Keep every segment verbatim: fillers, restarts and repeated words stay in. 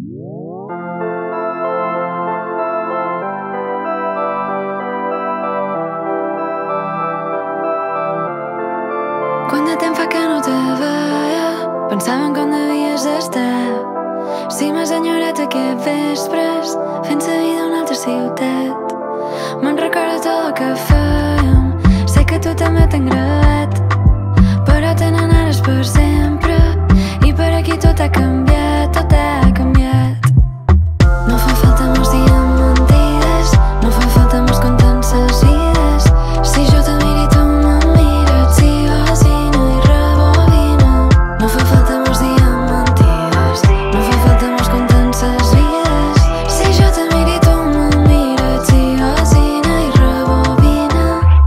Quant de temps fa que no te veia, pensava en com devies estar. Si m'has enyorat aquests vespres, fent la vida a una altra ciutat. Me'n recordo tot el que fèiem, sé que tu també t'ha agradat, però te n'anaràs per sempre, i per aquí tot ha canviat, tot ha canviat. No fa falta mos dient mentides, no fa falta mos contant ses vides. Si jo te miro i tu me mires, si bocina i rebobina. No fa falta mos dient mentides, no fa falta mos contant ses vides. Si jo te miro i tu me mires, si bocina i rebobina.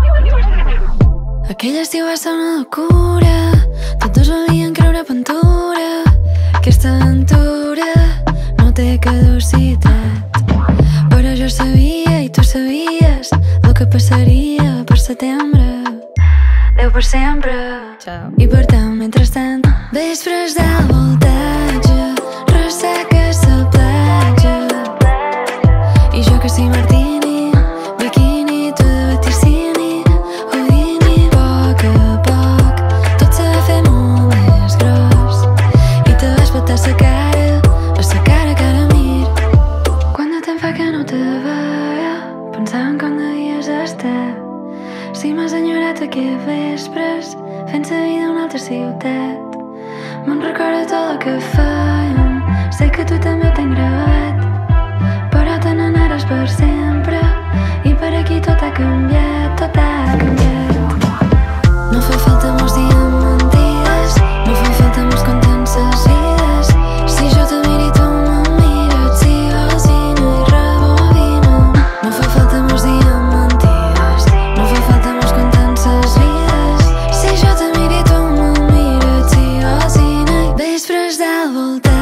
Aquell estiu va ser una locura, tots dos volien creure pintura. Aquesta aventura no té caducitat, però jo sabia i tu sabies el que passaria per setembre. Adéu per sempre. Ciao. I per tant, mentrestant, vespres del voltatge, ressaca a la platja, i jo que sí martini, biquini, tu de vaticini, Houdini. A poc a poc tot s'ha de fer molt més gros, i te vas botar la cara, a la cara que ara mir. Quant de temps fa que no te veia, pensava en com devies estar. Si m'has enyorat aquests vespres, fent la vida a una altra ciutat. Me'n recordo tot el que fèiem, sé que tu també t'ha agradat, però te n'anaràs per sempre, i per aquí tot ha canviat, tot ha canviat. No fa falta mos dient mentides, no fa falta mos contant ses vides. Si jo te miro i tu me mires, si bocina i rebobina. No fa falta mos dient mentides, no fa falta mos contant ses vides. Si jo te miro i tu me mires, si bocina i vespres del voltant.